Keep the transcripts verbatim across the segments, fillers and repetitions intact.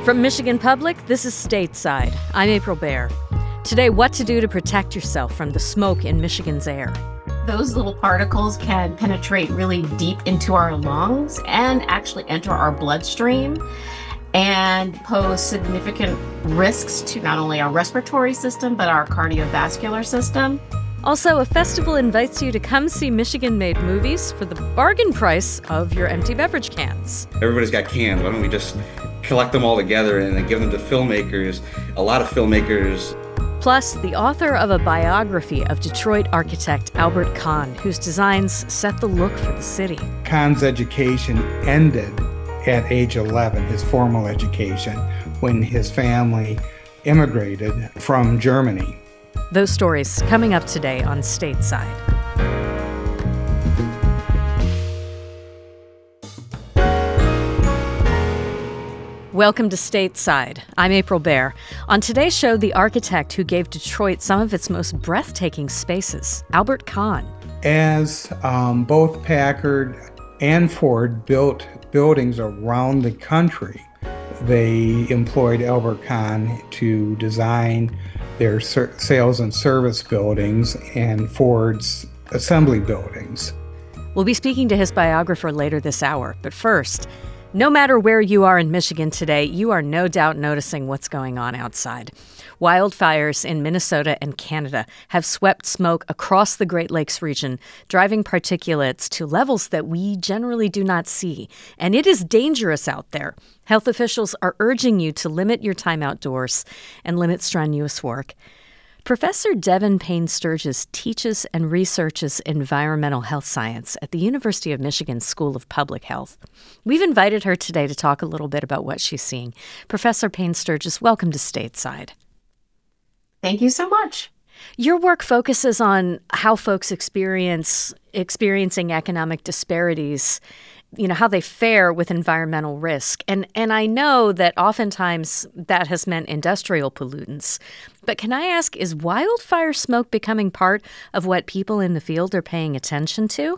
From Michigan Public, this is Stateside. I'm April Baer. Today, what to do to protect yourself from the smoke in Michigan's air. Those little particles can penetrate really deep into our lungs and actually enter our bloodstream and pose significant risks to not only our respiratory system, but our cardiovascular system. Also, a festival invites you to come see Michigan-made movies for the bargain price of your empty beverage cans. Everybody's got cans. Why don't we just collect them all together and then give them to filmmakers? A lot of filmmakers. Plus, the author of a biography of Detroit architect Albert Kahn, whose designs set the look for the city. Kahn's education ended at age eleven, his formal education, when his family immigrated from Germany. Those stories coming up today on Stateside. Welcome to Stateside. I'm April Baer. On today's show, the architect who gave Detroit some of its most breathtaking spaces, Albert Kahn. As um, both Packard and Ford built buildings around the country, they employed Albert Kahn to design their ser- sales and service buildings and Ford's assembly buildings. We'll be speaking to his biographer later this hour, but first, no matter where you are in Michigan today, you are no doubt noticing what's going on outside. Wildfires in Minnesota and Canada have swept smoke across the Great Lakes region, driving particulates to levels that we generally do not see. And it is dangerous out there. Health officials are urging you to limit your time outdoors and limit strenuous work. Professor Devin Payne Sturgis teaches and researches environmental health science at the University of Michigan School of Public Health. We've invited her today to talk a little bit about what she's seeing. Professor Payne Sturgis, welcome to Stateside. Thank you so much. Your work focuses on how folks experience experiencing economic disparities, you know, how they fare with environmental risk. And and I know that oftentimes that has meant industrial pollutants. But can I ask, is wildfire smoke becoming part of what people in the field are paying attention to?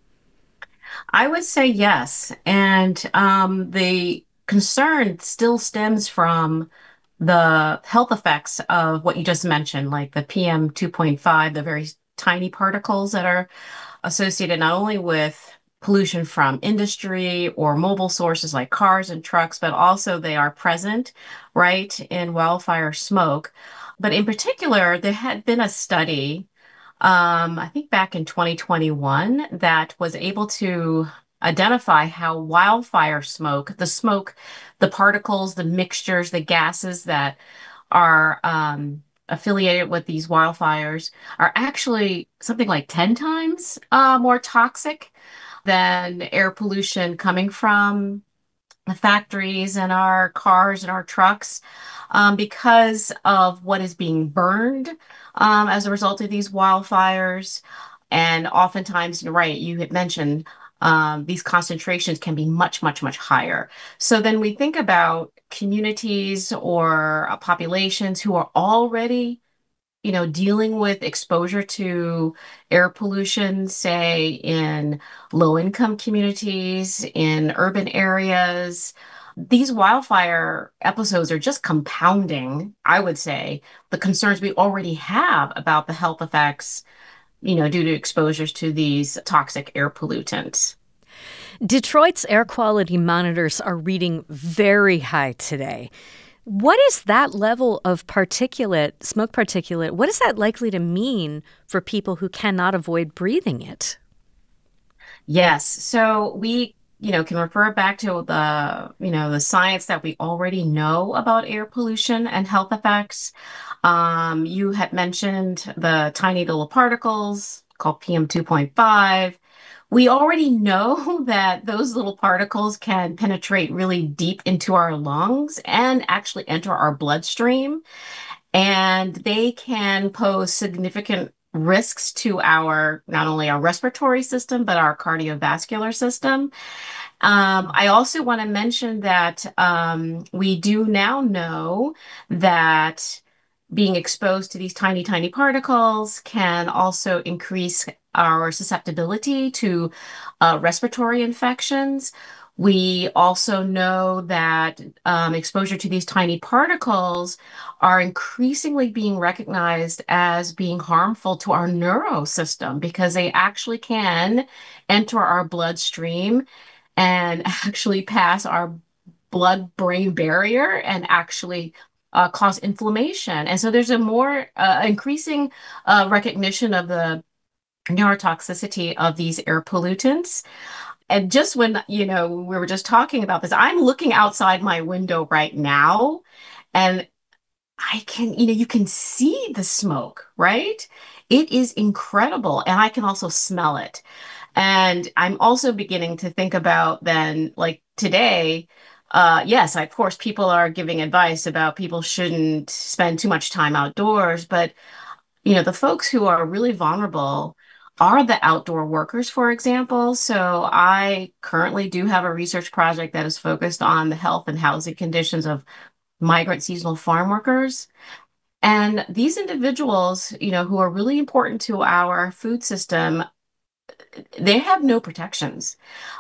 I would say yes. And um, the concern still stems from the health effects of what you just mentioned, like the P M two point five, the very tiny particles that are associated not only with pollution from industry or mobile sources like cars and trucks, but also they are present, right, in wildfire smoke. But in particular, there had been a study, um, I think back in twenty twenty-one, that was able to identify how wildfire smoke, the smoke, the particles, the mixtures, the gases that are um, affiliated with these wildfires are actually something like ten times uh, more toxic than air pollution coming from the factories and our cars and our trucks um, because of what is being burned um, as a result of these wildfires. And oftentimes, you're right, you had mentioned um, these concentrations can be much, much, much higher. So then we think about communities or uh, populations who are already you know, dealing with exposure to air pollution, say in low-income communities, in urban areas. These wildfire episodes are just compounding, I would say, the concerns we already have about the health effects, you know, due to exposures to these toxic air pollutants. Detroit's air quality monitors are reading very high today. What is that level of particulate, smoke particulate, what is that likely to mean for people who cannot avoid breathing it? Yes. So we, you know, can refer back to the, you know, the science that we already know about air pollution and health effects. Um, you had mentioned the tiny little particles called P M two point five. We already know that those little particles can penetrate really deep into our lungs and actually enter our bloodstream. And they can pose significant risks to our, not only our respiratory system, but our cardiovascular system. Um, I also want to mention that um, we do now know that being exposed to these tiny, tiny particles can also increase our susceptibility to uh, respiratory infections. We also know that um, exposure to these tiny particles are increasingly being recognized as being harmful to our neurosystem because they actually can enter our bloodstream and actually pass our blood-brain barrier and actually uh, cause inflammation. And so there's a more uh, increasing uh, recognition of the neurotoxicity of these air pollutants. And just when, you know, we were just talking about this, I'm looking outside my window right now and I can, you know, you can see the smoke, right? It is incredible. And I can also smell it. And I'm also beginning to think about then, like today, uh, yes, of course, people are giving advice about people shouldn't spend too much time outdoors, but you know, the folks who are really vulnerable are the outdoor workers, for example. So I currently do have a research project that is focused on the health and housing conditions of migrant seasonal farm workers. And these individuals, you know, who are really important to our food system, they have no protections.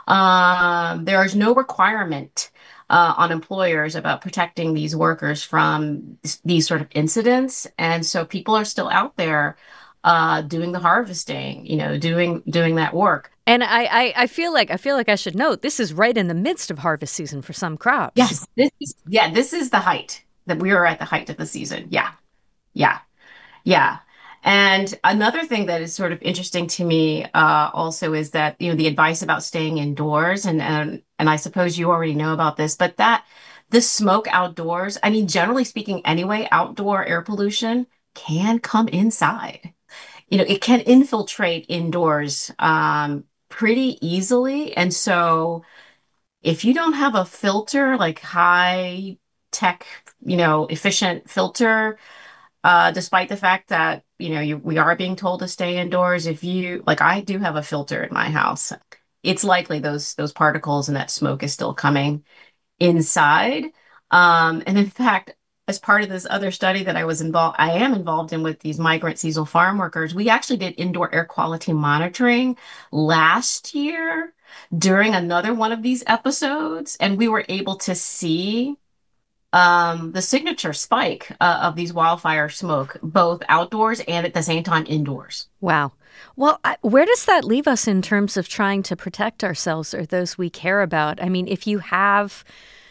Um, there is no requirement uh, on employers about protecting these workers from these sort of incidents. And so people are still out there uh, doing the harvesting, you know, doing doing that work. And I, I, I feel like I feel like I should note this is right in the midst of harvest season for some crops. Yes, this is yeah, this is the height that we are at the height of the season. Yeah, yeah. Yeah. And another thing that is sort of interesting to me uh, also is that, you know, the advice about staying indoors, and, and and I suppose you already know about this, but that the smoke outdoors, I mean, generally speaking, anyway, outdoor air pollution can come inside. You know, it can infiltrate indoors um, pretty easily. And so if you don't have a filter, like high tech, you know, efficient filter, uh, despite the fact that, you know, you, we are being told to stay indoors, if you, like I do have a filter in my house, it's likely those those particles and that smoke is still coming inside. Um, and in fact, as part of this other study that I was involved, I am involved in with these migrant seasonal farm workers, we actually did indoor air quality monitoring last year during another one of these episodes, and we were able to see um, the signature spike uh, of these wildfire smoke, both outdoors and at the same time indoors. Wow. Well, I, where does that leave us in terms of trying to protect ourselves or those we care about? I mean, if you have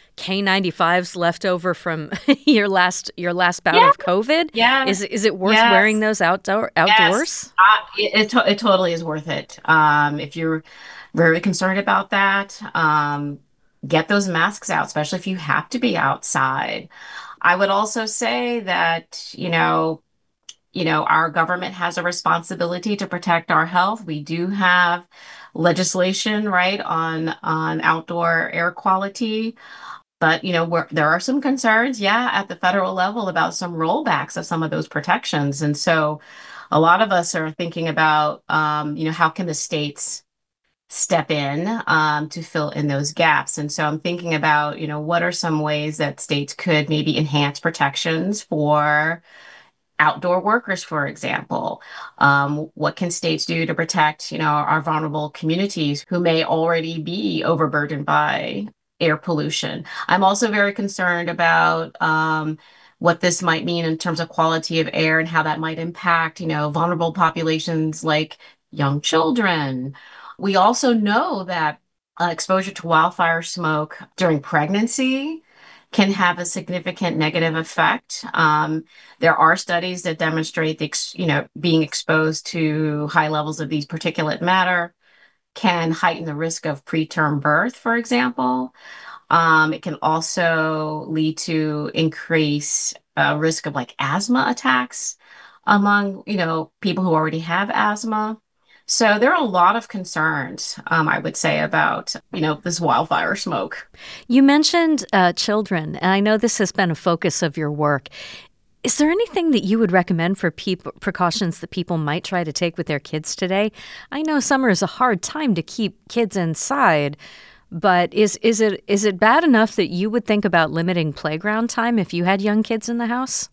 K ninety-fives left over from your last your last bout Yeah. of COVID, Yeah. is is it worth Yes. wearing those outdoor outdoors? Yes. Uh, it, it, to- it totally is worth it. Um, if you're very concerned about that, um, get those masks out, especially if you have to be outside. I would also say that, you know, you know, our government has a responsibility to protect our health. We do have legislation, right, on on outdoor air quality. But, you know, we're, there are some concerns, yeah, at the federal level about some rollbacks of some of those protections. And so a lot of us are thinking about, um, you know, how can the states step in um, to fill in those gaps? And so I'm thinking about, you know, what are some ways that states could maybe enhance protections for outdoor workers, for example? Um, what can states do to protect, you know, our vulnerable communities who may already be overburdened by air pollution? I'm also very concerned about um, what this might mean in terms of quality of air and how that might impact, you know, vulnerable populations like young children. We also know that uh, exposure to wildfire smoke during pregnancy can have a significant negative effect. Um, there are studies that demonstrate the, ex- you know, being exposed to high levels of these particulate matter can heighten the risk of preterm birth, for example. Um, it can also lead to increase uh, risk of like asthma attacks among, you know, people who already have asthma. So there are a lot of concerns, um, I would say, about, you know, this wildfire smoke. You mentioned uh, children, and I know this has been a focus of your work. Is there anything that you would recommend for people, precautions that people might try to take with their kids today? I know summer is a hard time to keep kids inside, but is is it is it bad enough that you would think about limiting playground time if you had young kids in the house?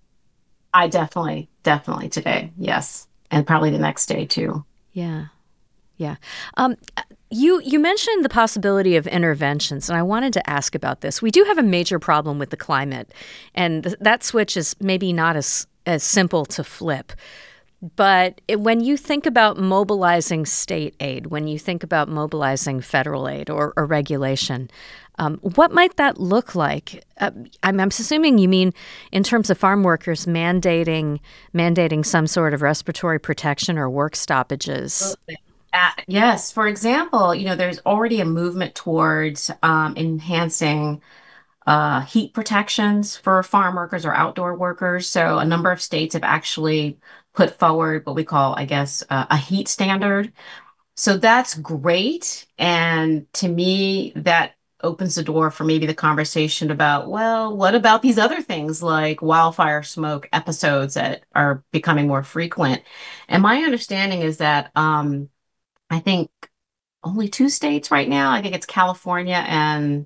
I definitely, definitely today, yes, and probably the next day too. Yeah, yeah. Um, You you mentioned the possibility of interventions, and I wanted to ask about this. We do have a major problem with the climate, and th- that switch is maybe not as as simple to flip. But it, when you think about mobilizing state aid, when you think about mobilizing federal aid or, or regulation, um, what might that look like? Uh, I'm, I'm assuming you mean in terms of farm workers mandating mandating some sort of respiratory protection or work stoppages. Uh, yes, for example, you know, there's already a movement towards um, enhancing uh, heat protections for farm workers or outdoor workers. So a number of states have actually put forward what we call, I guess, uh, a heat standard. So that's great. And to me, that opens the door for maybe the conversation about, well, what about these other things like wildfire smoke episodes that are becoming more frequent? And my understanding is that um, I think only two states right now, I think it's California and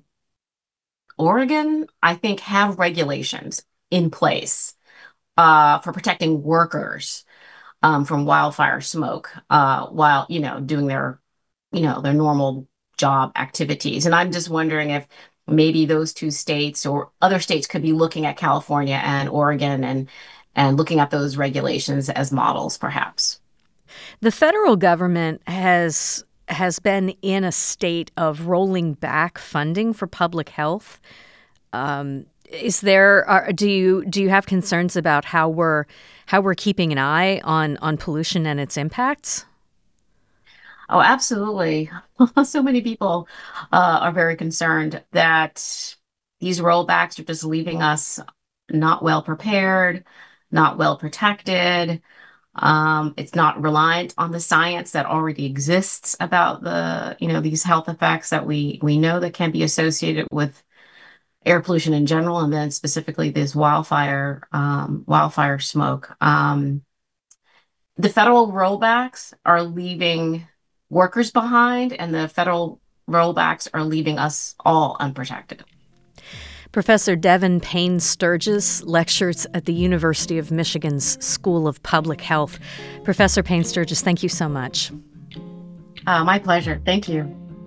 Oregon, I think have regulations in place uh, for protecting workers um, from wildfire smoke uh, while, you know, doing their, you know, their normal job activities. And I'm just wondering if maybe those two states or other states could be looking at California and Oregon and and looking at those regulations as models, perhaps. The federal government has has been in a state of rolling back funding for public health. Um, is there are, do you do you have concerns about how we're how we're keeping an eye on on pollution and its impacts? Oh, absolutely. So many people uh, are very concerned that these rollbacks are just leaving us not well prepared, not well protected. Um, it's not reliant on the science that already exists about the, you know, these health effects that we we know that can be associated with air pollution in general, and then specifically this wildfire um, wildfire smoke. Um, the federal rollbacks are leaving workers behind, and the federal rollbacks are leaving us all unprotected. Professor Devin Payne Sturgis lectures at the University of Michigan's School of Public Health. Professor Payne Sturgis, thank you so much. Uh, my pleasure. Thank you.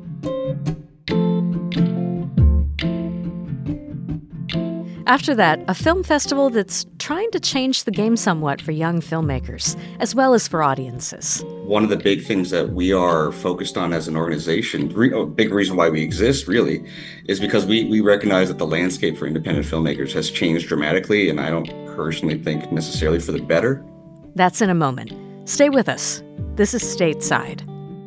After that, a film festival that's trying to change the game somewhat for young filmmakers, as well as for audiences. One of the big things that we are focused on as an organization, a big reason why we exist really, is because we, we recognize that the landscape for independent filmmakers has changed dramatically, and I don't personally think necessarily for the better. That's in a moment. Stay with us. This is Stateside.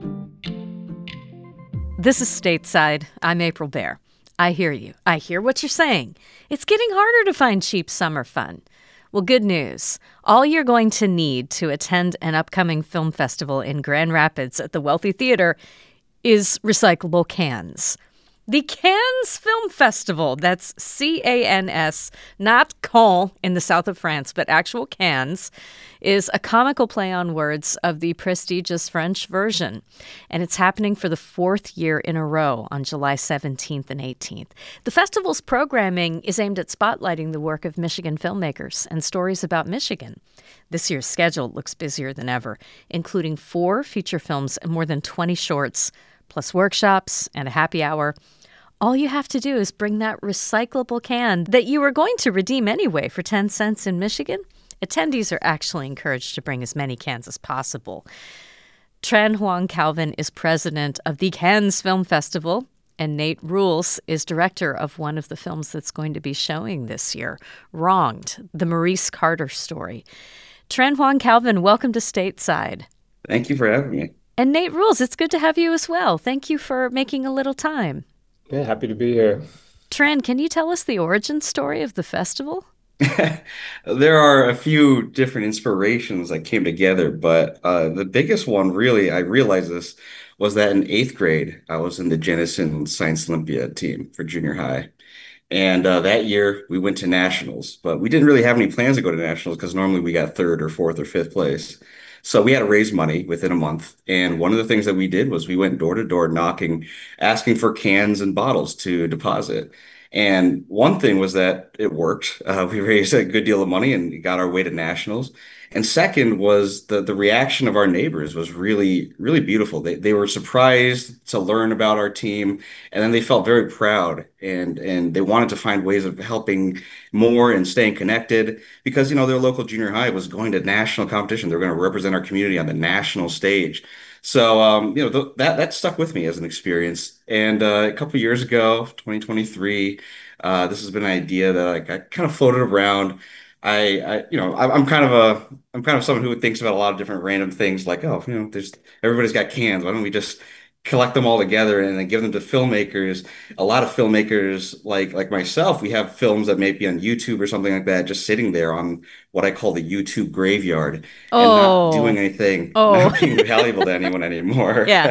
This is Stateside. I'm April Baer. I hear you. I hear what you're saying. It's getting harder to find cheap summer fun. Well, good news. All you're going to need to attend an upcoming film festival in Grand Rapids at the Wealthy Theater is recyclable cans. The Cannes Film Festival, that's C A N S, not Caen in the south of France, but actual Cannes, is a comical play on words of the prestigious French version. And it's happening for the fourth year in a row on July seventeenth and eighteenth. The festival's programming is aimed at spotlighting the work of Michigan filmmakers and stories about Michigan. This year's schedule looks busier than ever, including four feature films and more than twenty shorts, plus workshops and a happy hour. All you have to do is bring that recyclable can that you were going to redeem anyway for ten cents in Michigan. Attendees are actually encouraged to bring as many cans as possible. Tran Hoang Calvin is president of the Cannes Film Festival, and Nate Rules is director of one of the films that's going to be showing this year, Wronged, the Maurice Carter story. Tran Hoang Calvin, welcome to Stateside. Thank you for having me. And Nate Rules, it's good to have you as well. Thank you for making a little time. Yeah, happy to be here. Tran, can you tell us the origin story of the festival? There are a few different inspirations that came together, but uh, the biggest one, really, I realized this, was that in eighth grade, I was in the Jennison Science Olympiad team for junior high. And uh, that year, we went to nationals, but we didn't really have any plans to go to nationals because normally we got third or fourth or fifth place. So we had to raise money within a month. And one of the things that we did was we went door to door knocking, asking for cans and bottles to deposit. And one thing was that it worked. Uh, we raised a good deal of money and got our way to nationals. And second was the the reaction of our neighbors was really, really beautiful. They they were surprised to learn about our team, and then they felt very proud and and they wanted to find ways of helping more and staying connected because you know their local junior high was going to national competition. They're going to represent our community on the national stage. So um, you know th that that stuck with me as an experience. And uh, a couple of years ago, twenty twenty-three, uh, this has been an idea that like, I kind of floated around. I, I, you know, I, I'm kind of a, I'm kind of someone who thinks about a lot of different random things, like, oh, you know, there's everybody's got cans. Why don't we just collect them all together and then give them to filmmakers? A lot of filmmakers, like like myself, we have films that may be on YouTube or something like that, just sitting there on what I call the YouTube graveyard and not doing Oh, anything, oh, not being valuable to anyone anymore. yeah.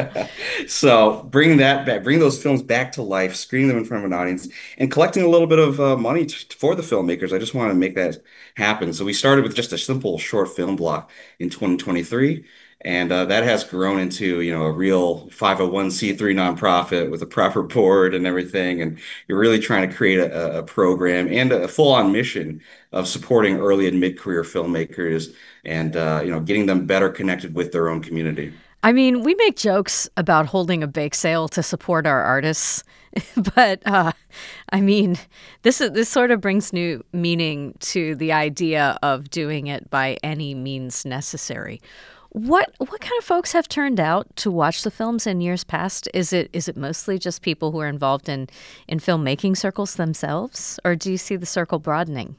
So bring that back, bring those films back to life, screening them in front of an audience, and collecting a little bit of uh, money t for the filmmakers. I just want to make that happen. So we started with just a simple short film block in twenty twenty-three. And uh, that has grown into, you know, a real five oh one c three nonprofit with a proper board and everything. And you're really trying to create a, a program and a full-on mission of supporting early and mid-career filmmakers and, uh, you know, getting them better connected with their own community. I mean, we make jokes about holding a bake sale to support our artists, but uh, I mean, this is, this sort of brings new meaning to the idea of doing it by any means necessary. What what kind of folks have turned out to watch the films in years past? Is it is it mostly just people who are involved in in filmmaking circles themselves, or do you see the circle broadening?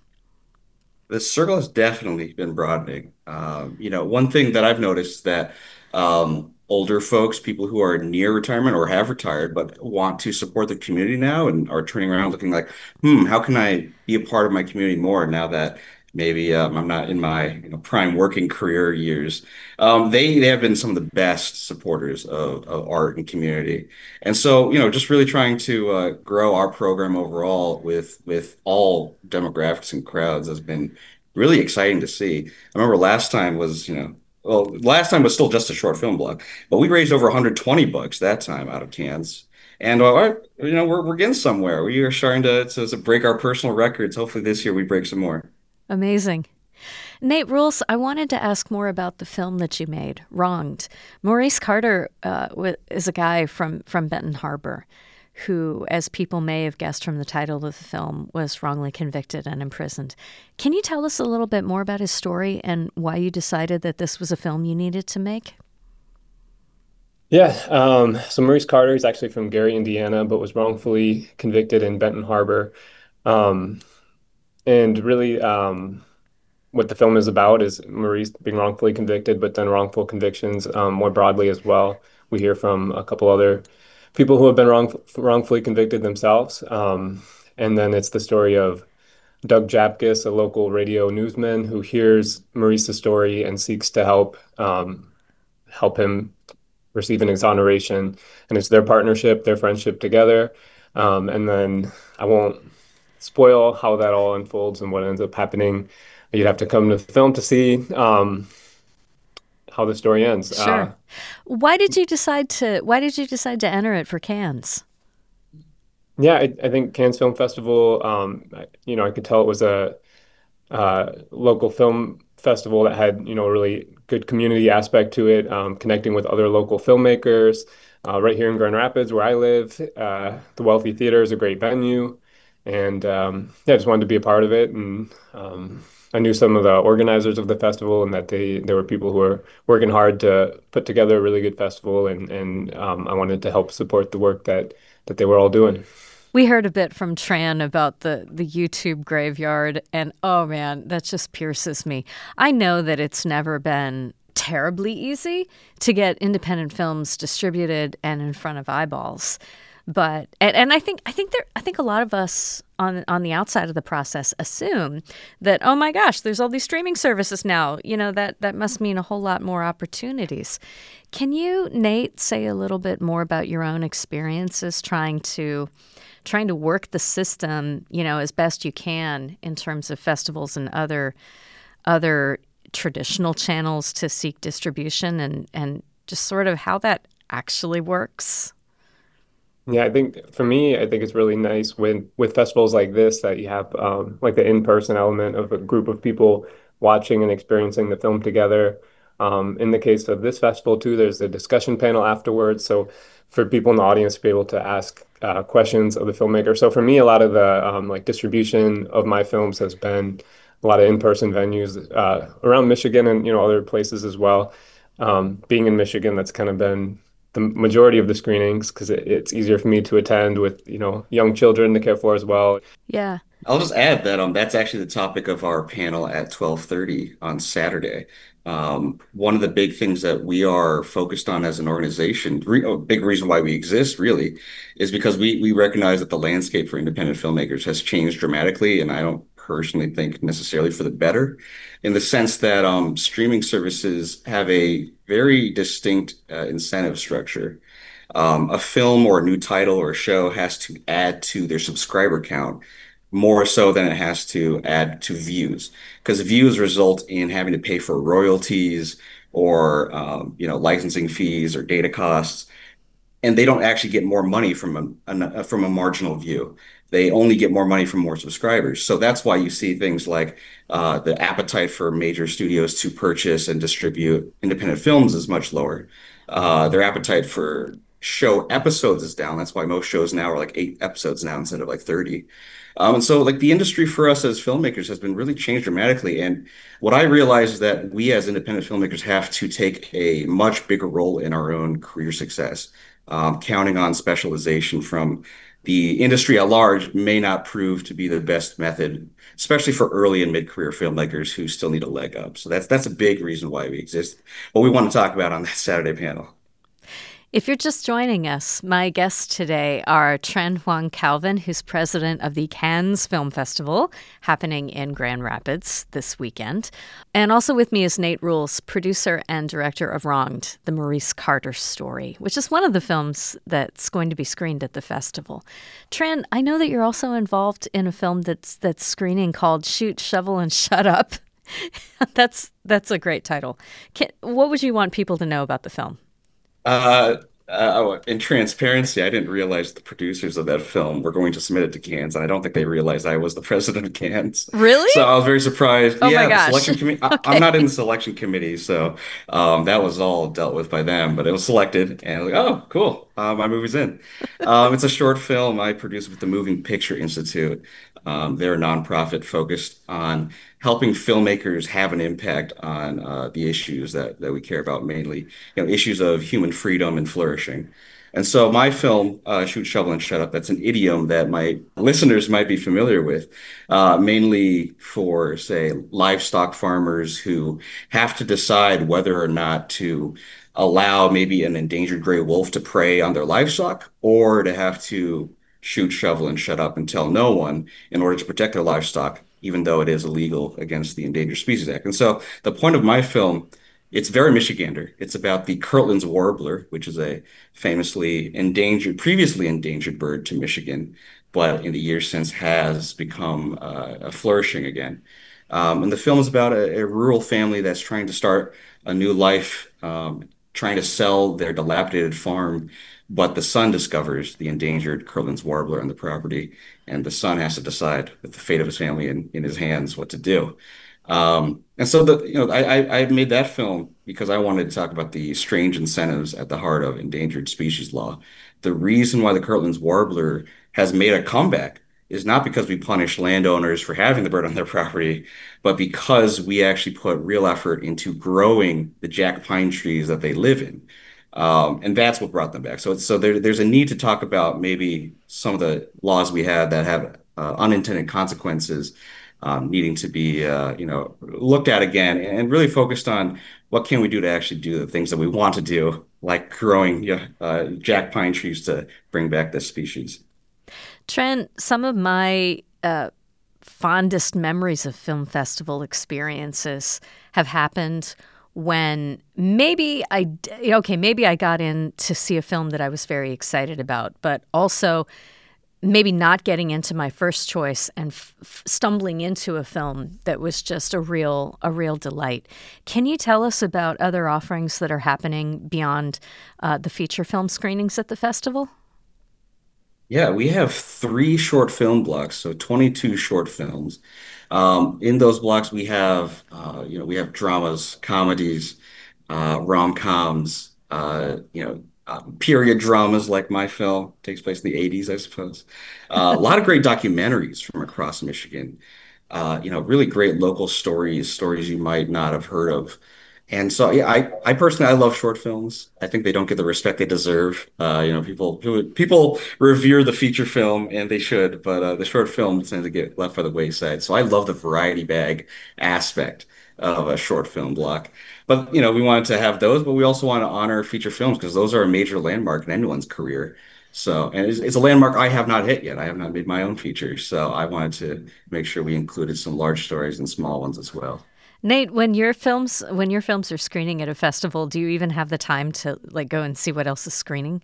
The circle has definitely been broadening. Um, you know, one thing that I've noticed is that um, older folks, people who are near retirement or have retired, but want to support the community now and are turning around looking like, hmm, how can I be a part of my community more now that maybe um, I'm not in my you know, prime working career years. Um, they they have been some of the best supporters of, of art and community. And so, you know, just really trying to uh, grow our program overall with with all demographics and crowds has been really exciting to see. I remember last time was, you know, well, last time was still just a short film block, but we raised over one hundred twenty bucks that time out of cans. And uh, you know, we're we're getting somewhere. We are starting to, to to break our personal records. Hopefully this year we break some more. Amazing. Nate Rules, I wanted to ask more about the film that you made, Wronged. Maurice Carter uh, wa- is a guy from, from Benton Harbor who, as people may have guessed from the title of the film, was wrongly convicted and imprisoned. Can you tell us a little bit more about his story and why you decided that this was a film you needed to make? Yeah, um, so Maurice Carter is actually from Gary, Indiana, but was wrongfully convicted in Benton Harbor. Um, and really, um, what the film is about is Maurice being wrongfully convicted, but then wrongful convictions um, more broadly as well. We hear from a couple other people who have been wrong, wrongfully convicted themselves. Um, and then it's the story of Doug Japkus, a local radio newsman who hears Maurice's story and seeks to help um, help him receive an exoneration. And it's their partnership, their friendship together. Um, and then I won't spoil how that all unfolds and what ends up happening. You'd have to come to the film to see um, how the story ends. Sure. Uh, Why did you decide to Why did you decide to enter it for Cannes? yeah, I, I think Cannes Film Festival. Um, I- you know, I could tell it was a uh, local film festival that had you know a really good community aspect to it, um, connecting with other local filmmakers. Uh, right here in Grand Rapids, where I live, uh, the Wealthy Theater is a great venue, and um, yeah, I just wanted to be a part of it. And um, I knew some of the organizers of the festival, and that they there were people who were working hard to put together a really good festival, and and um, I wanted to help support the work that that they were all doing. We heard a bit from Tran about the, the YouTube graveyard, and oh man, that just pierces me. I know that it's never been terribly easy to get independent films distributed and in front of eyeballs. But and, and I think I think there I think a lot of us on on the outside of the process assume that, oh my gosh, there's all these streaming services now. You know, that that must mean a whole lot more opportunities. Can you, Nate, say a little bit more about your own experiences trying to trying to work the system, you know, as best you can in terms of festivals and other other traditional channels to seek distribution, and and just sort of how that actually works? Yeah, I think for me, I think it's really nice when with festivals like this that you have um, like the in-person element of a group of people watching and experiencing the film together. Um, in the case of this festival too, there's a discussion panel afterwards, so for people in the audience to be able to ask uh, questions of the filmmaker. So for me, a lot of the um, like distribution of my films has been a lot of in-person venues uh, around Michigan and you know other places as well. Um, being in Michigan, that's kind of been the majority of the screenings because it, it's easier for me to attend with, you know, young children to care for as well. Yeah. I'll just add that um that's actually the topic of our panel at twelve thirty on Saturday. Um, one of the big things that we are focused on as an organization, re a big reason why we exist really, is because we we recognize that the landscape for independent filmmakers has changed dramatically, and I don't personally think necessarily for the better, in the sense that um, streaming services have a very distinct uh, incentive structure. Um, a film or a new title or a show has to add to their subscriber count more so than it has to add to views, because views result in having to pay for royalties or um, you know licensing fees or data costs, and they don't actually get more money from a, a from a marginal view. They only get more money from more subscribers. So that's why you see things like uh, the appetite for major studios to purchase and distribute independent films is much lower. Uh, their appetite for show episodes is down. That's why most shows now are like eight episodes now instead of like thirty. Um, and so like the industry for us as filmmakers has been really changed dramatically. And what I realize is that we as independent filmmakers have to take a much bigger role in our own career success. Um, counting on specialization from the industry at large may not prove to be the best method, especially for early and mid-career filmmakers who still need a leg up. So that's that's a big reason why we exist. What we want to talk about on that Saturday panel. If you're just joining us, my guests today are Tran Hoang Calvin, who's president of the Cannes Film Festival, happening in Grand Rapids this weekend. And also with me is Nate Rules, producer and director of Wronged, the Maurice Carter story, which is one of the films that's going to be screened at the festival. Tran, I know that you're also involved in a film that's that's screening called Shoot, Shovel, and Shut Up. that's that's a great title. Can, what would you want people to know about the film? Uh, uh, in transparency, I didn't realize the producers of that film were going to submit it to Cannes, and I don't think they realized I was the president of Cannes. Really? So I was very surprised. Oh yeah, my gosh. the selection committee. Okay. I'm not in the selection committee, so um, that was all dealt with by them. But it was selected, and like, oh, cool, uh, my movie's in. Um, it's a short film I produced with the Moving Picture Institute. Um, they're a nonprofit focused on helping filmmakers have an impact on uh, the issues that that we care about, mainly, you know, issues of human freedom and flourishing. And so my film, uh, Shoot, Shovel, and Shut Up, that's an idiom that my listeners might be familiar with, uh, mainly for, say, livestock farmers who have to decide whether or not to allow maybe an endangered gray wolf to prey on their livestock, or to have to shoot, shovel, and shut up and tell no one in order to protect their livestock, even though it is illegal against the Endangered Species Act. And so the point of my film, it's very Michigander. It's about the Kirtland's warbler, which is a famously endangered, previously endangered bird to Michigan, but in the years since has become uh, flourishing again. Um, and the film is about a, a rural family that's trying to start a new life, um, trying to sell their dilapidated farm, but the son discovers the endangered Kirtland's warbler on the property, and the son has to decide with the fate of his family in, in his hands what to do. Um, and so the you know I, I I made that film because I wanted to talk about the strange incentives at the heart of endangered species law. The reason why the Kirtland's warbler has made a comeback is not because we punish landowners for having the bird on their property, but because we actually put real effort into growing the jack pine trees that they live in. Um, and that's what brought them back. So, it's, so there, there's a need to talk about maybe some of the laws we have that have uh, unintended consequences, um, needing to be, uh, you know, looked at again, and really focused on what can we do to actually do the things that we want to do, like growing yeah, uh, jack pine trees to bring back this species. Tran, some of my uh, fondest memories of film festival experiences have happened when maybe I, okay, maybe I got in to see a film that I was very excited about, but also maybe not getting into my first choice and f- f- stumbling into a film that was just a real, a real delight. Can you tell us about other offerings that are happening beyond uh, the feature film screenings at the festival? Yeah, we have three short film blocks, so twenty-two short films. Um, in those blocks, we have, uh, you know, we have dramas, comedies, uh, rom-coms, uh, you know, uh, period dramas like my film takes place in the eighties, I suppose. Uh, a lot of great documentaries from across Michigan. Uh, you know, really great local stories, stories you might not have heard of. And so, yeah, I, I personally, I love short films. I think they don't get the respect they deserve. Uh, you know, people, people, people revere the feature film, and they should, but uh, the short film tends to get left by the wayside. So I love the variety bag aspect of a short film block. But, you know, we wanted to have those, but we also want to honor feature films because those are a major landmark in anyone's career. So, and it's, it's a landmark I have not hit yet. I have not made my own features. So I wanted to make sure we included some large stories and small ones as well. Nate, when your films when your films are screening at a festival, do you even have the time to like go and see what else is screening?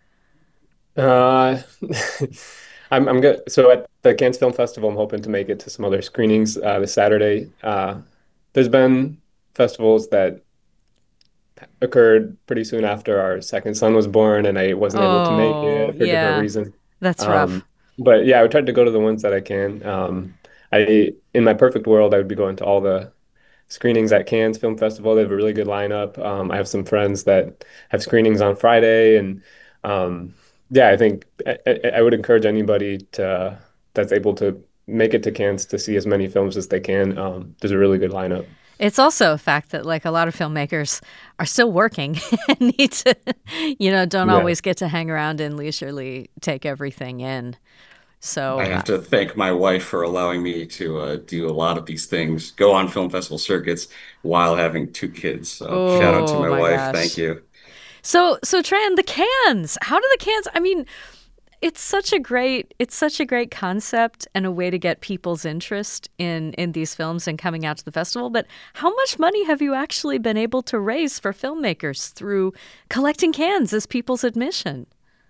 Uh, I'm I'm good. So at the Cannes Film Festival, I'm hoping to make it to some other screenings uh, this Saturday. Uh, there's been festivals that occurred pretty soon after our second son was born, and I wasn't able to make Oh, it for different yeah. reasons. That's rough. Um, but yeah, I would try to go to the ones that I can. Um, I in my perfect world, I would be going to all the screenings at Cannes Film Festival. They have a really good lineup. Um, I have some friends that have screenings on Friday, and um, yeah, I think I, I I would encourage anybody to that's able to make it to Cannes to see as many films as they can. Um, there's a really good lineup. It's also a fact that like a lot of filmmakers are still working and need to, you know, don't Yeah. always get to hang around and leisurely take everything in. I So, uh, have to thank my wife for allowing me to uh, do a lot of these things, go on film festival circuits while having two kids. So shout out to oh my my wife. Thank gosh. you. So, so Tran, the cans. How do the cans? I mean, it's such a great it's such a great concept and a way to get people's interest in in these films and coming out to the festival. But how much money have you actually been able to raise for filmmakers through collecting cans as people's admission?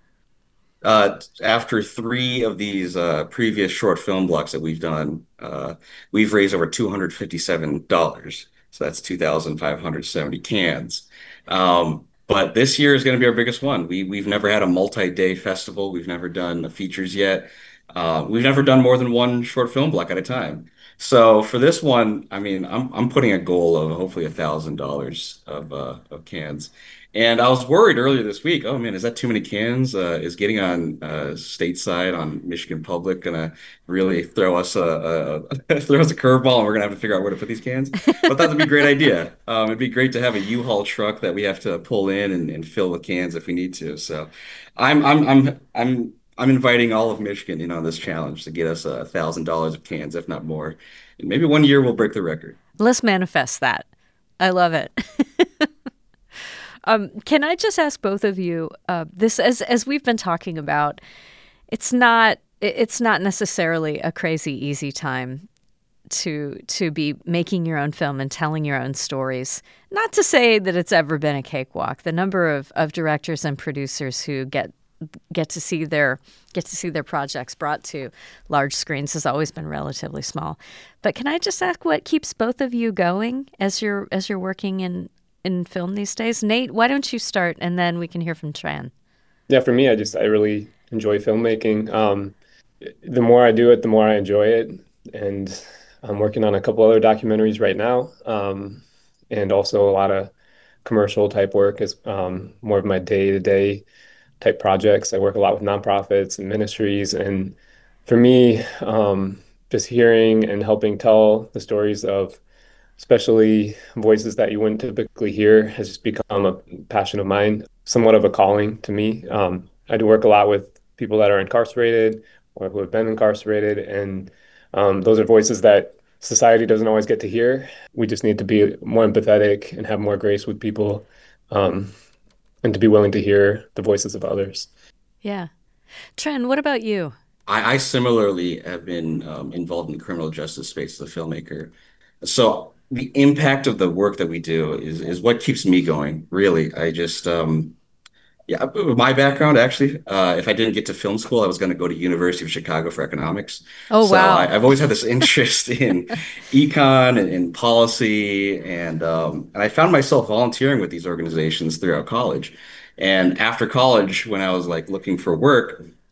Uh, after three of these uh, previous short film blocks that we've done, uh, we've raised over two hundred fifty-seven dollars. So that's two thousand five hundred seventy cans. Um, but this year is going to be our biggest one. We we've never had a multi-day festival. We've never done the features yet. Uh, we've never done more than one short film block at a time. So for this one, I mean, I'm I'm putting a goal of hopefully a thousand dollars of uh, of cans. And I was worried earlier this week. Oh man, is that too many cans? Uh, is getting on uh, stateside on Michigan Public gonna really throw us a, a throw us a curveball, and we're gonna have to figure out where to put these cans? But that would be a great idea. Um, it'd be great to have a U-Haul truck that we have to pull in and, and fill with cans if we need to. So, I'm I'm I'm I'm I'm inviting all of Michigan in on this challenge to get us a thousand dollars of cans, if not more. And maybe one year we'll break the record. Let's manifest that. I love it. Um, can I just ask both of you uh, this as as we've been talking about? It's not it's not necessarily a crazy easy time to to be making your own film and telling your own stories. Not to say that it's ever been a cakewalk. The number of, of directors and producers who get get to see their get to see their projects brought to large screens has always been relatively small. But can I just ask what keeps both of you going as you're as you're working in in film these days? Nate, why don't you start and then we can hear from Tran? Yeah, for me, I just I really enjoy filmmaking. Um, the more I do it, the more I enjoy it. And I'm working on a couple other documentaries right now, um, and also a lot of commercial type work is um, more of my day-to-day type projects. I work a lot with nonprofits and ministries, and for me, um, just hearing and helping tell the stories of especially voices that you wouldn't typically hear, has just become a passion of mine, somewhat of a calling to me. Um, I do work a lot with people that are incarcerated or who have been incarcerated, and um, those are voices that society doesn't always get to hear. We just need to be more empathetic and have more grace with people, um, and to be willing to hear the voices of others. Yeah. Tran, what about you? I, I similarly have been um, involved in the criminal justice space as a filmmaker. So the impact of the work that we do is is what keeps me going, really. I just um yeah, my background actually, uh, if I didn't get to film school, I was going to go to University of Chicago for economics. Oh, So wow. I, I've always had this interest in econ and in policy, and um, and I found myself volunteering with these organizations throughout college. And after college, when I was like looking for work,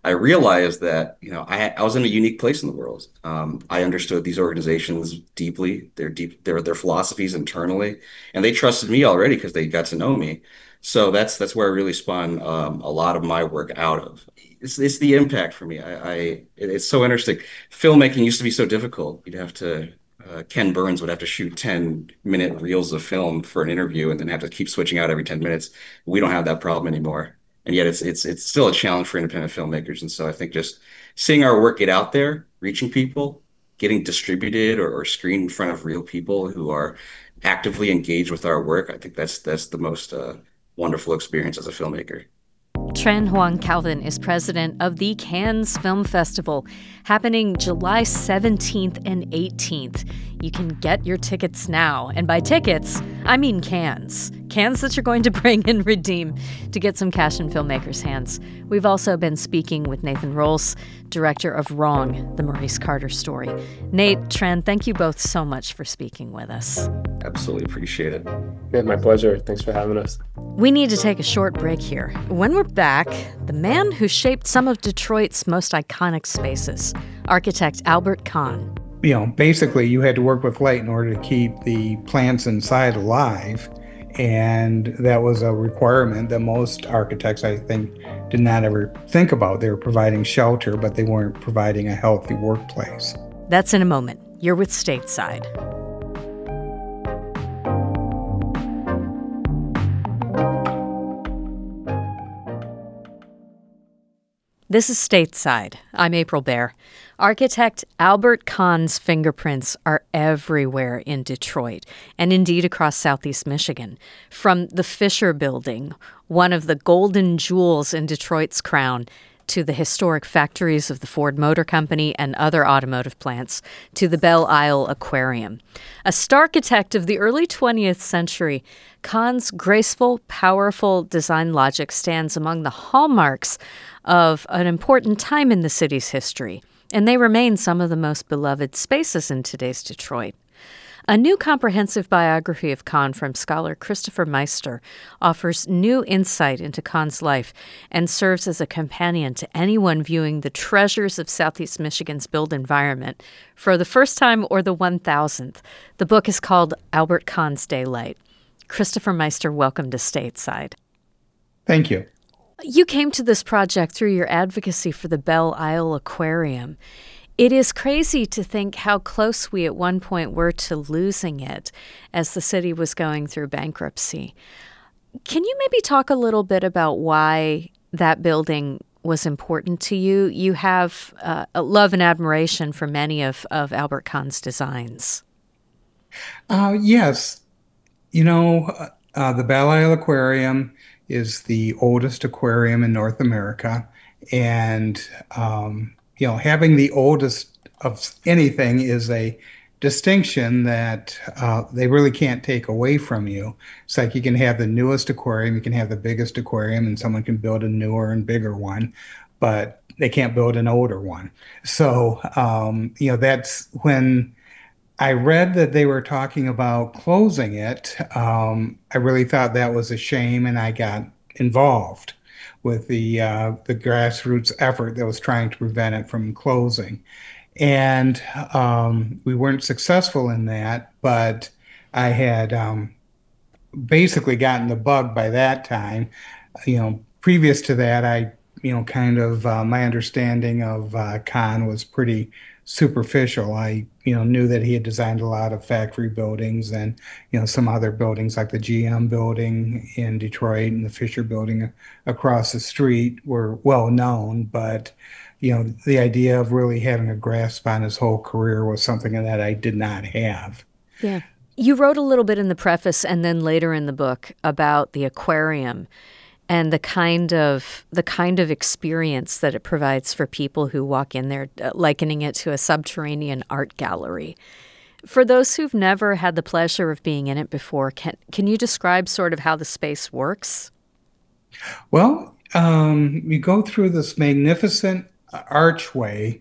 I realized that, you know, I I was in a unique place in the world. Um, I understood these organizations deeply, their deep their their philosophies internally, and they trusted me already because they got to know me. So that's that's where I really spun um, a lot of my work out of. It's it's the impact for me. I, I it- it's so interesting. Filmmaking used to be so difficult. You'd have to uh, Ken Burns would have to shoot ten minute reels of film for an interview and then have to keep switching out every ten minutes. We don't have that problem anymore. And yet it's it's it's still a challenge for independent filmmakers. And so I think just seeing our work get out there, reaching people, getting distributed or, or screened in front of real people who are actively engaged with our work, I think that's that's the most uh, wonderful experience as a filmmaker. Tran Hoang Calvin is president of the Cannes Film Festival, happening July seventeenth and eighteenth. You can get your tickets now. And by tickets, I mean cans. Cans that you're going to bring and redeem to get some cash in filmmakers' hands. We've also been speaking with Nathan Rolls, director of Wrong, the Maurice Carter story. Nate, Tran, thank you both so much for speaking with us. Absolutely appreciate it. Yeah, my pleasure. Thanks for having us. We need to take a short break here. When we're back, the man who shaped some of Detroit's most iconic spaces, architect Albert Kahn. You know, basically, you had to work with light in order to keep the plants inside alive. And that was a requirement that most architects, I think, did not ever think about. They were providing shelter, but they weren't providing a healthy workplace. That's in a moment. You're with Stateside. This is Stateside. I'm April Baer. Architect Albert Kahn's fingerprints are everywhere in Detroit, and indeed across Southeast Michigan. From the Fisher Building, one of the golden jewels in Detroit's crown, to the historic factories of the Ford Motor Company and other automotive plants, to the Belle Isle Aquarium. A starchitect of the early twentieth century, Kahn's graceful, powerful design logic stands among the hallmarks of an important time in the city's history, and they remain some of the most beloved spaces in today's Detroit. A new comprehensive biography of Kahn from scholar Christopher Meister offers new insight into Kahn's life and serves as a companion to anyone viewing the treasures of Southeast Michigan's built environment for the first time or the one thousandth. The book is called Albert Kahn's Daylight. Christopher Meister, welcome to Stateside. Thank you. You came to this project through your advocacy for the Belle Isle Aquarium. It is crazy to think how close we at one point were to losing it as the city was going through bankruptcy. Can you maybe talk a little bit about why that building was important to you? You have uh, a love and admiration for many of, of Albert Kahn's designs. Uh, yes. You know, uh, uh, the Belle Isle Aquarium is the oldest aquarium in North America. And, um, you know, having the oldest of anything is a distinction that uh, they really can't take away from you. It's like you can have the newest aquarium, you can have the biggest aquarium, and someone can build a newer and bigger one, but they can't build an older one. So, um, you know, that's when I read that they were talking about closing it. Um, I really thought that was a shame, and I got involved with the uh, the grassroots effort that was trying to prevent it from closing. And um, we weren't successful in that, but I had um, basically gotten the bug by that time. You know, previous to that, I, you know, kind of uh, my understanding of uh, Kahn was pretty superficial. I, you know, knew that he had designed a lot of factory buildings and, you know, some other buildings like the G M building in Detroit and the Fisher building across the street were well known, but, you know, the idea of really having a grasp on his whole career was something that I did not have. Yeah. You wrote a little bit in the preface and then later in the book about the aquarium and the kind of the kind of experience that it provides for people who walk in there, likening it to a subterranean art gallery. For those who've never had the pleasure of being in it before, can can you describe sort of how the space works? Well, um, you go through this magnificent archway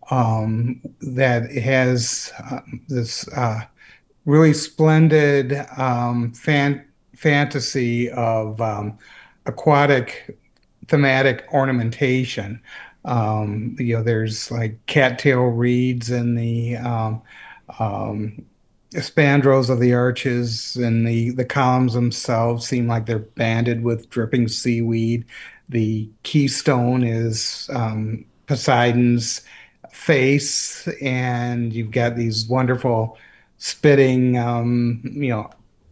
um, that has uh, this uh, really splendid um, fan- fantasy of um, aquatic thematic ornamentation. Um, you know, there's like cattail reeds in the um, um, spandrels of the arches, and the the columns themselves seem like they're banded with dripping seaweed. The keystone is um, Poseidon's face, and you've got these wonderful spitting, um, you know,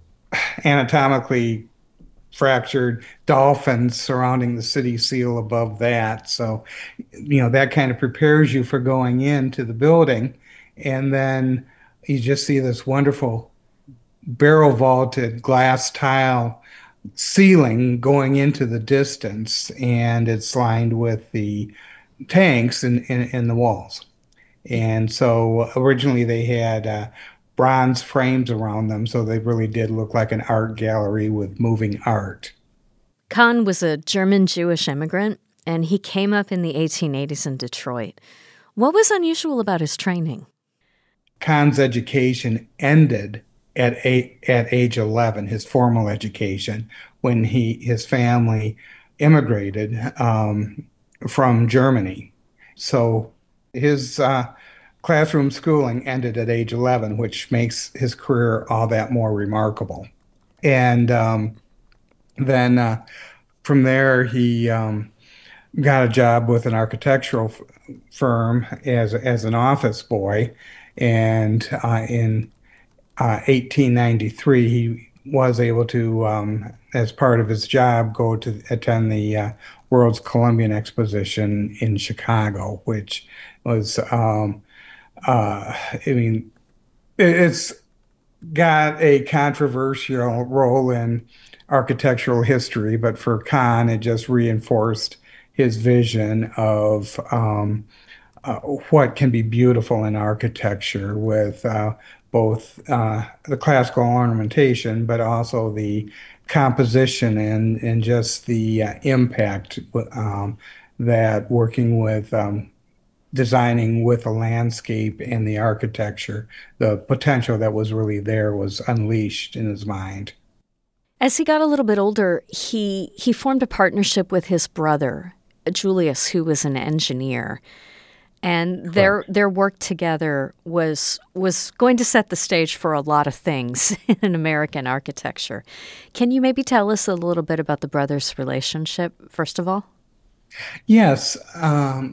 anatomically fractured dolphins surrounding the city seal above that. So, you know, that kind of prepares you for going into the building. And then you just see this wonderful barrel vaulted glass tile ceiling going into the distance, and it's lined with the tanks in, in, in the walls. And so originally they had uh, bronze frames around them, so they really did look like an art gallery with moving art. Kahn was a German Jewish immigrant, and he came up in the eighteen eighties in Detroit. What was unusual about his training? Kahn's education ended at eight, at age eleven, his formal education, when he his family immigrated um, from Germany. So his uh, classroom schooling ended at age eleven, which makes his career all that more remarkable. And um, then uh, from there, he um, got a job with an architectural f- firm as as an office boy, and uh, in uh, eighteen ninety-three, he was able to, um, as part of his job, go to attend the uh, World's Columbian Exposition in Chicago, which was, um, uh, I mean, it- it's got a controversial role in architectural history, but for Kahn, it just reinforced his vision of um, uh, what can be beautiful in architecture with uh, both uh, the classical ornamentation, but also the composition and, and just the uh, impact um, that working with um, designing with the landscape and the architecture, the potential that was really there was unleashed in his mind. As he got a little bit older, he he formed a partnership with his brother, Julius, who was an engineer. And their Correct. their work together was was going to set the stage for a lot of things in American architecture. Can you maybe tell us a little bit about the brothers' relationship, first of all? Yes, um,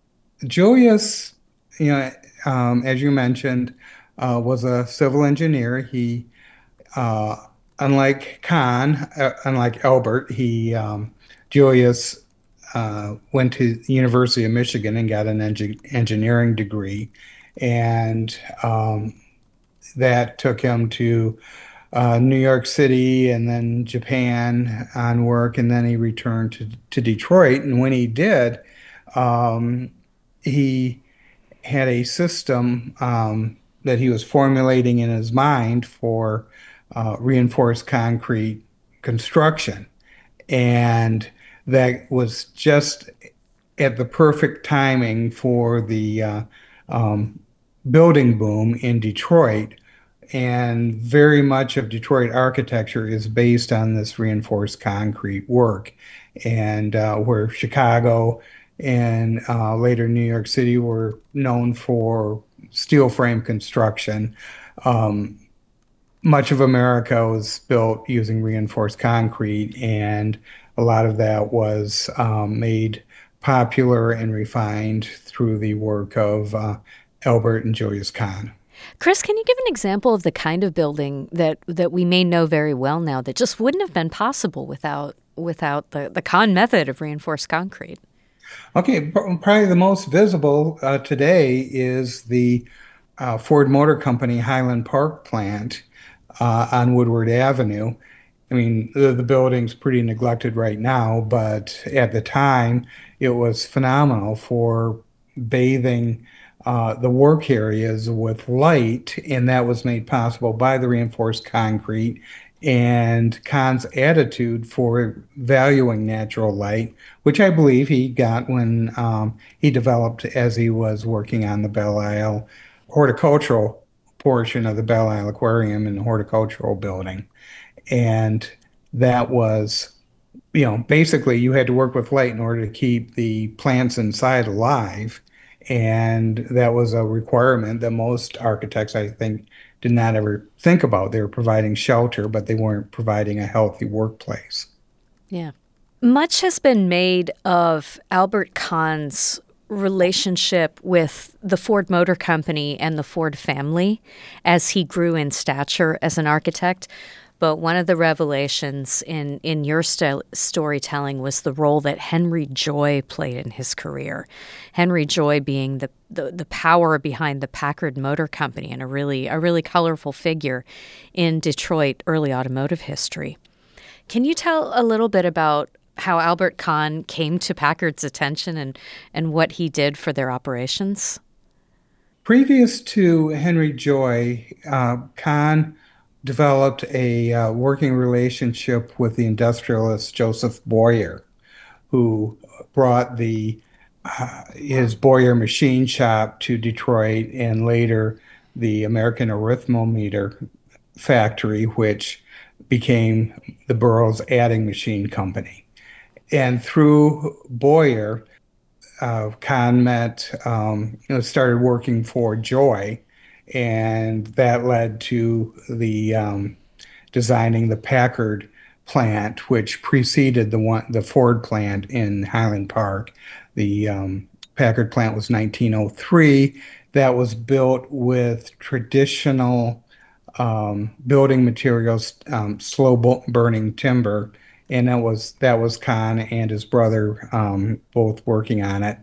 Julius, you know, um, as you mentioned, uh, was a civil engineer. He, uh, unlike Kahn, uh, unlike Albert, he um, Julius uh, went to the University of Michigan and got an engi- engineering degree, and um, that took him to uh, New York City and then Japan on work, and then he returned to, to Detroit. And when he did, um, he had a system um, that he was formulating in his mind for uh, reinforced concrete construction. And that was just at the perfect timing for the uh, um, building boom in Detroit. And very much of Detroit architecture is based on this reinforced concrete work. And uh, where Chicago and uh, later New York City were known for steel frame construction, um, much of America was built using reinforced concrete, and a lot of that was um, made popular and refined through the work of uh, Albert and Julius Kahn. Chris, can you give an example of the kind of building that, that we may know very well now that just wouldn't have been possible without without the, the Kahn method of reinforced concrete? Okay, pr- probably the most visible uh, today is the uh, Ford Motor Company Highland Park plant uh, on Woodward Avenue. I mean, the, the building's pretty neglected right now, but at the time, it was phenomenal for bathing uh, the work areas with light, and that was made possible by the reinforced concrete and Kahn's attitude for valuing natural light, which I believe he got when um, he developed as he was working on the Belle Isle horticultural portion of the Belle Isle Aquarium and the horticultural building. And that was you know, basically you had to work with light in order to keep the plants inside alive. And that was a requirement that most architects, I think, did not ever think about. They were providing shelter, but they weren't providing a healthy workplace. Yeah. Much has been made of Albert Kahn's relationship with the Ford Motor Company and the Ford family as he grew in stature as an architect. But one of the revelations in, in your st- storytelling was the role that Henry Joy played in his career. Henry Joy being the, the, the power behind the Packard Motor Company and a really a really colorful figure in Detroit early automotive history. Can you tell a little bit about how Albert Kahn came to Packard's attention and, and what he did for their operations? Previous to Henry Joy, uh, Kahn developed a uh, working relationship with the industrialist Joseph Boyer, who brought the uh, his Boyer machine shop to Detroit and later the American Arithmometer factory, which became the borough's adding machine company. And through Boyer, uh, Kahn met, um, you know, started working for Joy, and that led to the um, designing the Packard plant, which preceded the one the Ford plant in Highland Park. The um, Packard plant was nineteen oh three. That was built with traditional um, building materials, um, slow burning timber, and that was that was Kahn and his brother um, both working on it.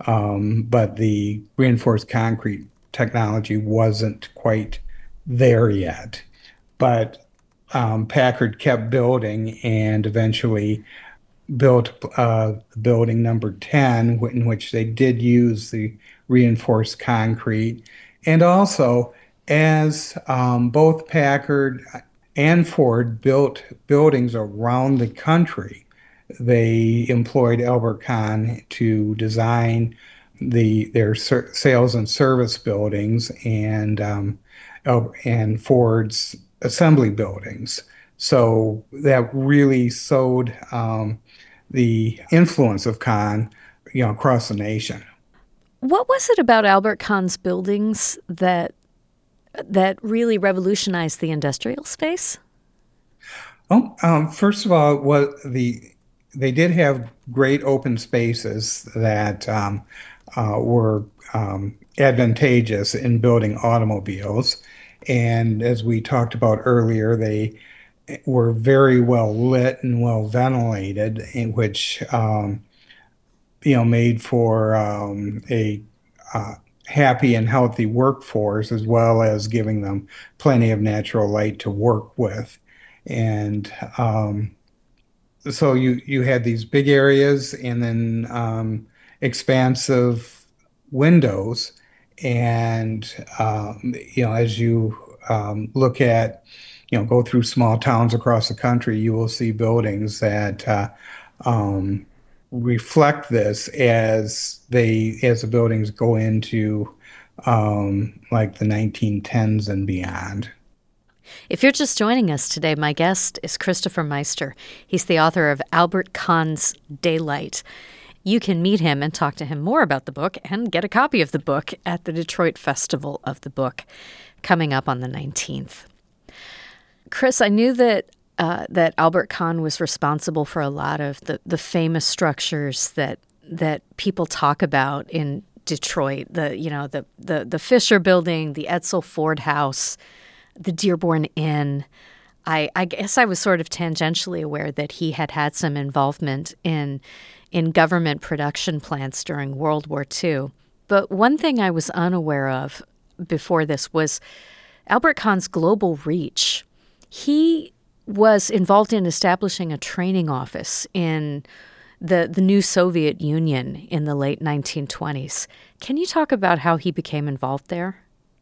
Um, but the reinforced concrete technology wasn't quite there yet. But um, Packard kept building and eventually built uh, building number ten, in which they did use the reinforced concrete. And also, as um, both Packard and Ford built buildings around the country, they employed Albert Kahn to design the their ser- sales and service buildings and um, and Ford's assembly buildings. So that really sowed um, the influence of Kahn, you know, across the nation. What was it about Albert Kahn's buildings that that really revolutionized the industrial space? Oh, um, first of all, what the they did have great open spaces that um, uh, were um, advantageous in building automobiles. And as we talked about earlier, they were very well lit and well ventilated, in which um, you know made for um, a uh, happy and healthy workforce, as well as giving them plenty of natural light to work with. And um, so you you had these big areas and then um, expansive windows, and um, you know as you um, look at you know go through small towns across the country, you will see buildings that uh, um, reflect this as they as the buildings go into um, like the nineteen tens and beyond. If you're just joining us today, my guest is Christopher Meister. He's the author of Albert Kahn's Daylight. You can meet him and talk to him more about the book and get a copy of the book at the Detroit Festival of the Book coming up on the nineteenth. Chris, I knew that uh, that Albert Kahn was responsible for a lot of the, the famous structures that that people talk about in Detroit. The you know the the the Fisher Building, the Edsel Ford House, the Dearborn Inn. I, I guess I was sort of tangentially aware that he had had some involvement in in government production plants during World War Two. But one thing I was unaware of before this was Albert Kahn's global reach. He was involved in establishing a training office in the, the new Soviet Union in the late nineteen twenties. Can you talk about how he became involved there?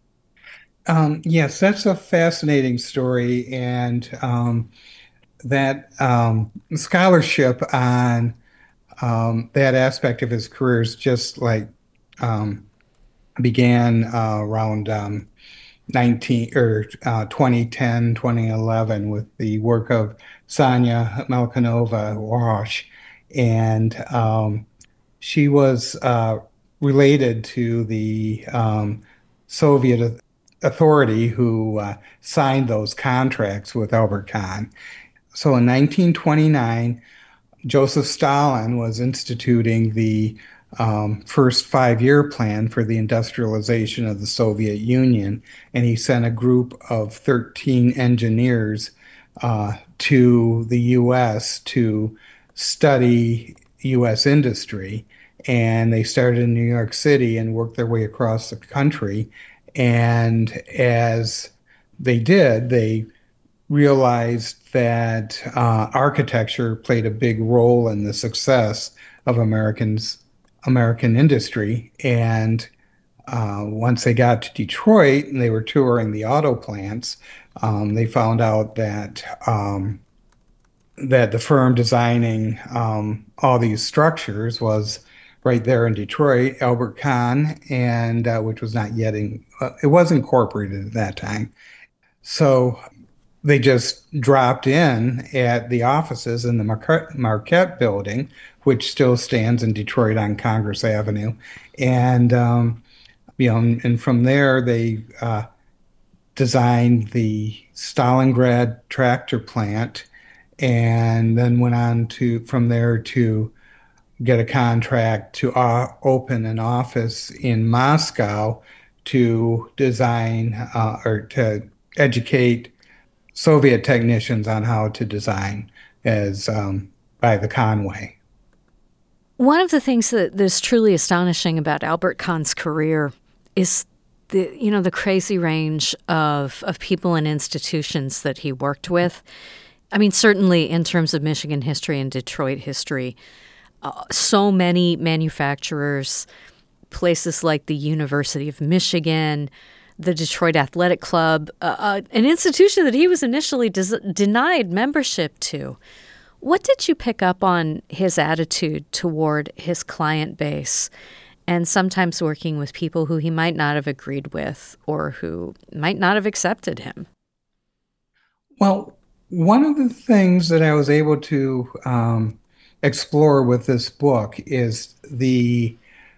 Um, yes, that's a fascinating story, and um, that um, scholarship on um, that aspect of his career is just like um, began uh, around um, nineteen or uh, twenty ten, twenty eleven with the work of Sonia Malkanova-Walsh. And um, she was uh, related to the um, Soviet authority who uh, signed those contracts with Albert Kahn. So in nineteen twenty-nine, Joseph Stalin was instituting the um, first five-year plan for the industrialization of the Soviet Union, and he sent a group of thirteen engineers uh, to the U S to study U S industry. And they started in New York City and worked their way across the country. And as they did, they realized that uh, architecture played a big role in the success of Americans, American industry. And uh, once they got to Detroit and they were touring the auto plants, um, they found out that um, that the firm designing um, all these structures was right there in Detroit, Albert Kahn, and uh, which was not yet in, uh, it was incorporated at that time. So they just dropped in at the offices in the Marquette, Marquette building, which still stands in Detroit on Congress Avenue. And, um, you know, and from there, they uh, designed the Stalingrad tractor plant and then went on to, from there to get a contract to uh, open an office in Moscow to design uh, or to educate Soviet technicians on how to design as um, by the Kahn way. One of the things that is truly astonishing about Albert Kahn's career is the you know the crazy range of of people and institutions that he worked with. I mean, certainly in terms of Michigan history and Detroit history, uh, so many manufacturers, places like the University of Michigan, the Detroit Athletic Club, uh, uh, an institution that he was initially des- denied membership to. What did you pick up on his attitude toward his client base and sometimes working with people who he might not have agreed with or who might not have accepted him? Well, one of the things that I was able to um, explore with this book is the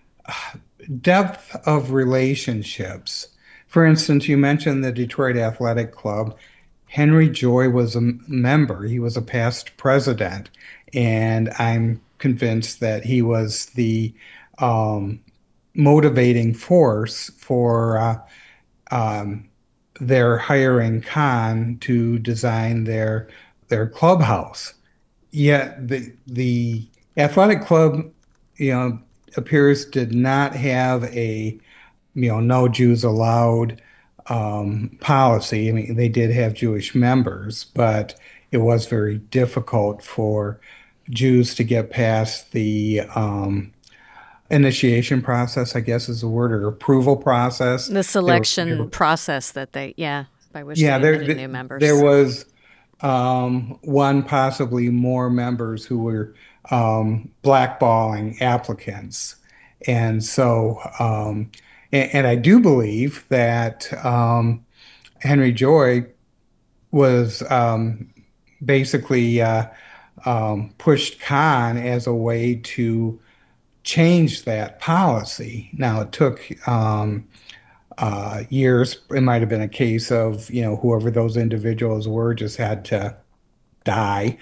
depth of relationships. For instance, you mentioned the Detroit Athletic Club. Henry Joy was a member. He was a past president, and I'm convinced that he was the um, motivating force for uh, um, their hiring Kahn to design their their clubhouse. Yet the the athletic club, you know, appears did not have a you know no Jews allowed um, policy. I mean, they did have Jewish members, but it was very difficult for Jews to get past the um, initiation process, I guess is the word, or approval process. The selection They were- process that they, yeah, by which yeah, they there, admitted there, new members. there was um, one, possibly more members who were um, blackballing applicants. And so, um, and, and I do believe that um, Henry Joy was um, basically uh, um, pushed Kahn as a way to change that policy. Now, it took um, uh, years. It might have been a case of, you know, whoever those individuals were just had to die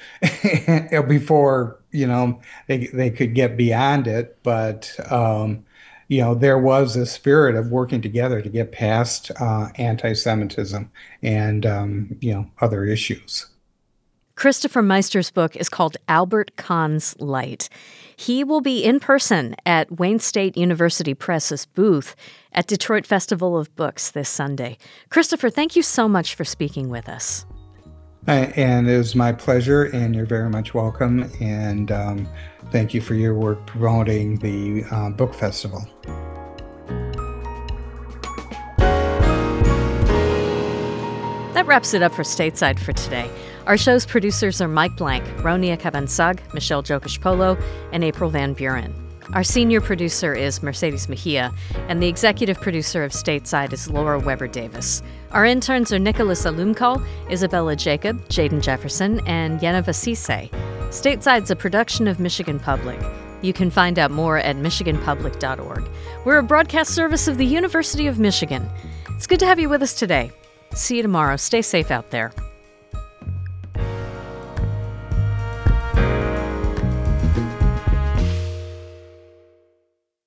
before, you know, they, they could get beyond it. But, um, you know, there was a spirit of working together to get past uh, anti-Semitism and, um, you know, other issues. Christopher Meister's book is called Albert Kahn's Light. He will be in person at Wayne State University Press's booth at Detroit Festival of Books this Sunday. Christopher, thank you so much for speaking with us. And it was my pleasure, and you're very much welcome. And um, thank you for your work promoting the uh, book festival. That wraps it up for Stateside for today. Our show's producers are Mike Blank, Ronia Cabansag, Michelle Jokish-Polo, and April Van Buren. Our senior producer is Mercedes Mejia, and the executive producer of Stateside is Laura Weber Davis. Our interns are Nicholas Alumkal, Isabella Jacob, Jaden Jefferson, and Yeneva Cisse. Stateside's a production of Michigan Public. You can find out more at michigan public dot org. We're a broadcast service of the University of Michigan. It's good to have you with us today. See you tomorrow. Stay safe out there.